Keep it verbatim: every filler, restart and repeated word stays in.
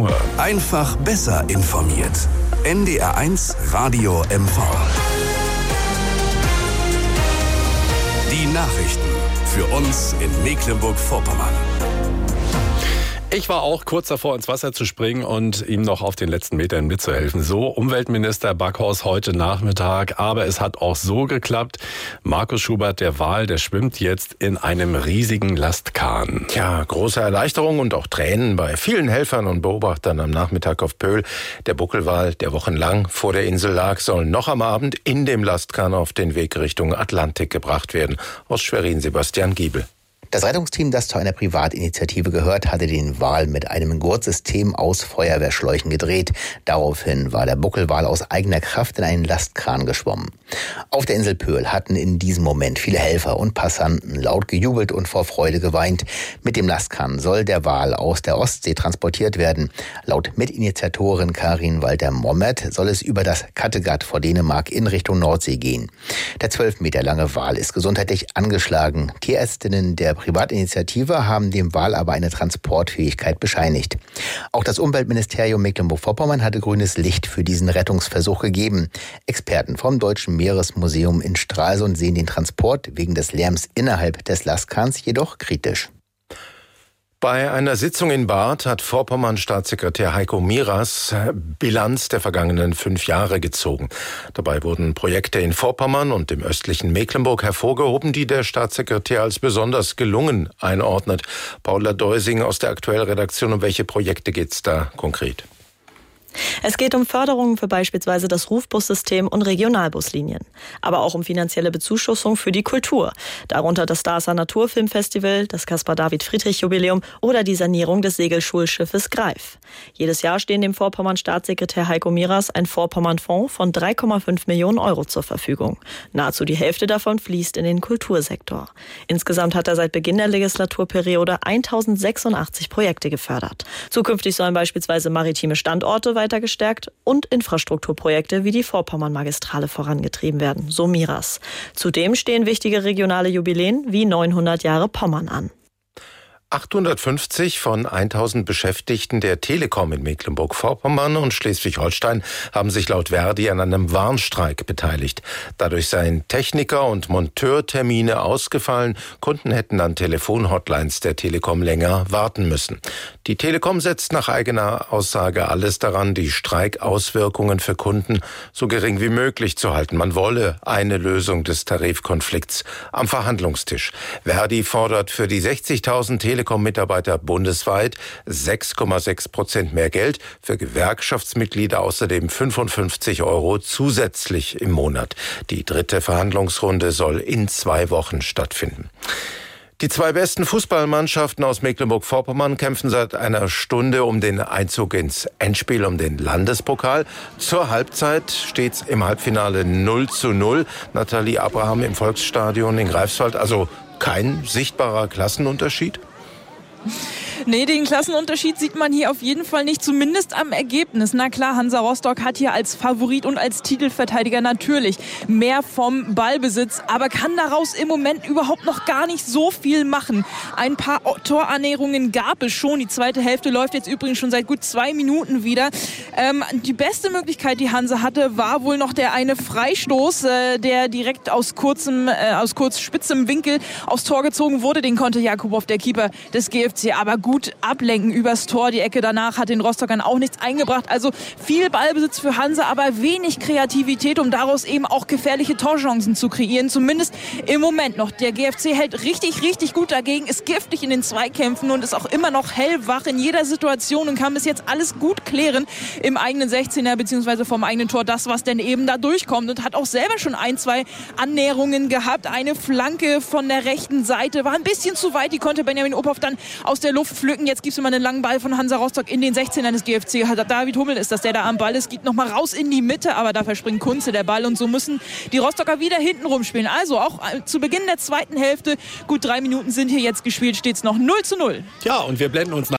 Uhr. Einfach besser informiert. N D R eins Radio M V. Die Nachrichten für uns in Mecklenburg-Vorpommern. Ich war auch kurz davor, ins Wasser zu springen und ihm noch auf den letzten Metern mitzuhelfen. So Umweltminister Backhaus heute Nachmittag. Aber es hat auch so geklappt. Markus Schubert, der Wal, der schwimmt jetzt in einem riesigen Lastkahn. Tja, große Erleichterung und auch Tränen bei vielen Helfern und Beobachtern am Nachmittag auf Pöhl. Der Buckelwal, der wochenlang vor der Insel lag, soll noch am Abend in dem Lastkahn auf den Weg Richtung Atlantik gebracht werden. Aus Schwerin Sebastian Giebel. Das Rettungsteam, das zu einer Privatinitiative gehört, hatte den Wal mit einem Gurtsystem aus Feuerwehrschläuchen gedreht. Daraufhin war der Buckelwal aus eigener Kraft in einen Lastkran geschwommen. Auf der Insel Pöhl hatten in diesem Moment viele Helfer und Passanten laut gejubelt und vor Freude geweint. Mit dem Lastkran soll der Wal aus der Ostsee transportiert werden. Laut Mitinitiatorin Karin Walter-Mommert soll es über das Kattegat vor Dänemark in Richtung Nordsee gehen. Der zwölf Meter lange Wal ist gesundheitlich angeschlagen. Tierärztinnen der Privatinitiative haben dem Wal aber eine Transportfähigkeit bescheinigt. Auch das Umweltministerium Mecklenburg-Vorpommern hatte grünes Licht für diesen Rettungsversuch gegeben. Experten vom Deutschen Meeresmuseum in Stralsund sehen den Transport wegen des Lärms innerhalb des Lastkahns jedoch kritisch. Bei einer Sitzung in Barth hat Vorpommern-Staatssekretär Heiko Miras Bilanz der vergangenen fünf Jahre gezogen. Dabei wurden Projekte in Vorpommern und im östlichen Mecklenburg hervorgehoben, die der Staatssekretär als besonders gelungen einordnet. Paula Deusing aus der Aktuellredaktion. Um welche Projekte geht es da konkret? Es geht um Förderungen für beispielsweise das Rufbussystem und Regionalbuslinien. Aber auch um finanzielle Bezuschussung für die Kultur. Darunter das Darßer Naturfilmfestival, das Caspar-David-Friedrich-Jubiläum oder die Sanierung des Segelschulschiffes Greif. Jedes Jahr stehen dem Vorpommern-Staatssekretär Heiko Miras ein Vorpommern-Fonds von drei Komma fünf Millionen Euro zur Verfügung. Nahezu die Hälfte davon fließt in den Kultursektor. Insgesamt hat er seit Beginn der Legislaturperiode tausendsechsundachtzig Projekte gefördert. Zukünftig sollen beispielsweise maritime Standorte weiter gestärkt und Infrastrukturprojekte wie die Vorpommern-Magistrale vorangetrieben werden, so Miras. Zudem stehen wichtige regionale Jubiläen wie neunhundert Jahre Pommern an. achthundertfünfzig von tausend Beschäftigten der Telekom in Mecklenburg-Vorpommern und Schleswig-Holstein haben sich laut Verdi an einem Warnstreik beteiligt. Dadurch seien Techniker- und Monteurtermine ausgefallen. Kunden hätten an Telefonhotlines der Telekom länger warten müssen. Die Telekom setzt nach eigener Aussage alles daran, die Streikauswirkungen für Kunden so gering wie möglich zu halten. Man wolle eine Lösung des Tarifkonflikts am Verhandlungstisch. Verdi fordert für die sechzigtausend Telekom-Mitarbeiter bundesweit sechs Komma sechs Prozent mehr Geld, für Gewerkschaftsmitglieder außerdem fünfundfünfzig Euro zusätzlich im Monat. Die dritte Verhandlungsrunde soll in zwei Wochen stattfinden. Die zwei besten Fußballmannschaften aus Mecklenburg-Vorpommern kämpfen seit einer Stunde um den Einzug ins Endspiel um den Landespokal. Zur Halbzeit steht's im Halbfinale null zu null. Nathalie Abraham im Volksstadion in Greifswald. Also kein sichtbarer Klassenunterschied? Nee, den Klassenunterschied sieht man hier auf jeden Fall nicht, zumindest am Ergebnis. Na klar, Hansa Rostock hat hier als Favorit und als Titelverteidiger natürlich mehr vom Ballbesitz, aber kann daraus im Moment überhaupt noch gar nicht so viel machen. Ein paar Torannäherungen gab es schon. Die zweite Hälfte läuft jetzt übrigens schon seit gut zwei Minuten wieder. Ähm, die beste Möglichkeit, die Hansa hatte, war wohl noch der eine Freistoß, äh, der direkt aus kurzem, äh, aus kurz spitzem Winkel aufs Tor gezogen wurde. Den konnte Jakubow, der Keeper des G F C, aber gut ablenken übers Tor. Die Ecke danach hat den Rostockern auch nichts eingebracht. Also viel Ballbesitz für Hansa, aber wenig Kreativität, um daraus eben auch gefährliche Torchancen zu kreieren. Zumindest im Moment noch. Der G F C hält richtig, richtig gut dagegen, ist giftig in den Zweikämpfen und ist auch immer noch hellwach in jeder Situation und kann bis jetzt alles gut klären im eigenen sechzehner bzw. vom eigenen Tor. Das, was denn eben da durchkommt, und hat auch selber schon ein, zwei Annäherungen gehabt. Eine Flanke von der rechten Seite war ein bisschen zu weit. Die konnte Benjamin Ophoff dann aus der Luft pflücken. Jetzt gibt es immer einen langen Ball von Hansa Rostock in den sechzehner des G F C. David Hummel ist das, der da am Ball ist. Geht nochmal raus in die Mitte, aber da verspringt Kunze der Ball und so müssen die Rostocker wieder hinten rumspielen. Also auch zu Beginn der zweiten Hälfte, gut drei Minuten sind hier jetzt gespielt, steht es noch null zu null. Ja, und wir blenden uns